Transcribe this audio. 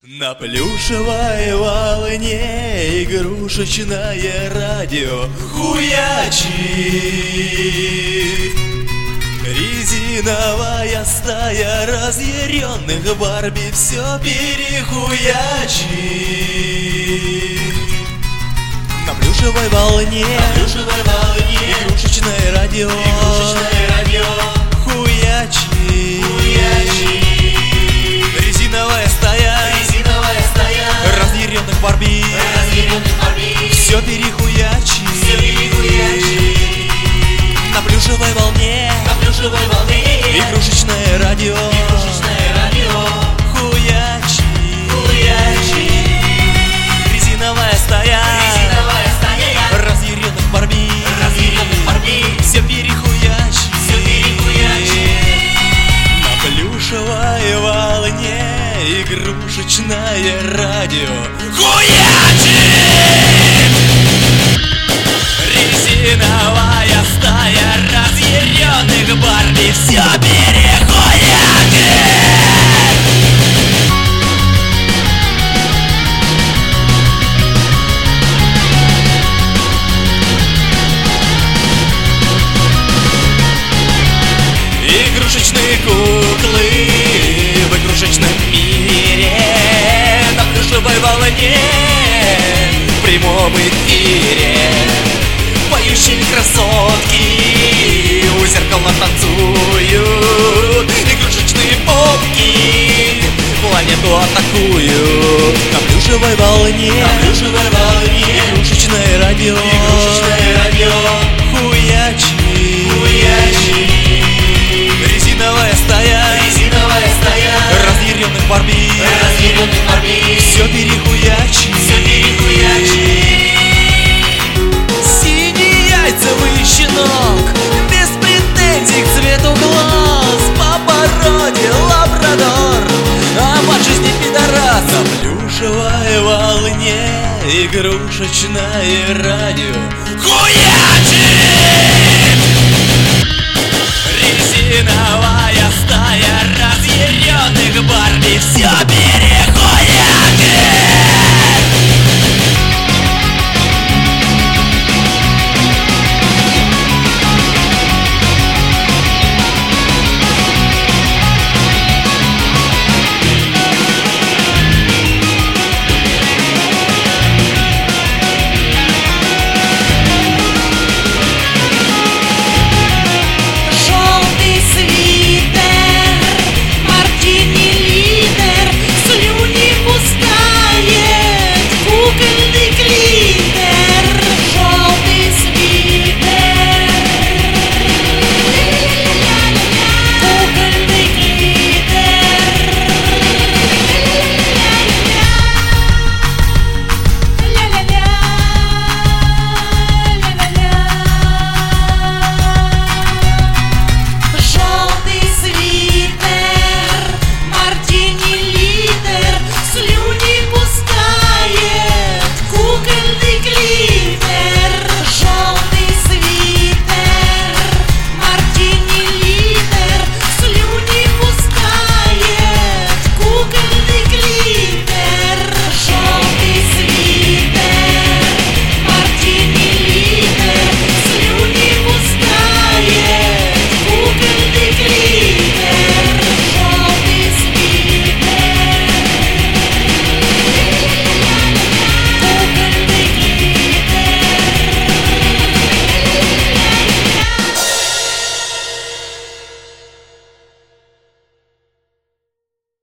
На плюшевой волне игрушечное радио хуячит. Резиновая стая разъяренных Барби все перехуячит. На плюшевой волне игрушечное радио хуячит. Резиновая стая разъяренных Барби все перехуячит. На плюшевой волне игрушечное радио хуячит. Резиновая стая разъяренных Барби все перехуячит. На плюшевой волне игрушечное радио хуячит. Резиновая стая разъяренных Барби все перехуячит. Игрушечные куклы в игрушечном мире, на плюшевой волне в прямом эфире. Поющие красотки у зеркала танцуют, игрушечные попки планету атакуют. На плюшевой волне игрушечное радио хуячит. Резиновая стая разъяренных Барби все перехуячит. Синий яйцевый щенок без претензий к цвету глаз, по породе лабрадор, а по жизни пидорас. На плюшевой волне игрушечное радио хуячит. Резиновая стая разъяренных Барби все перехуячит.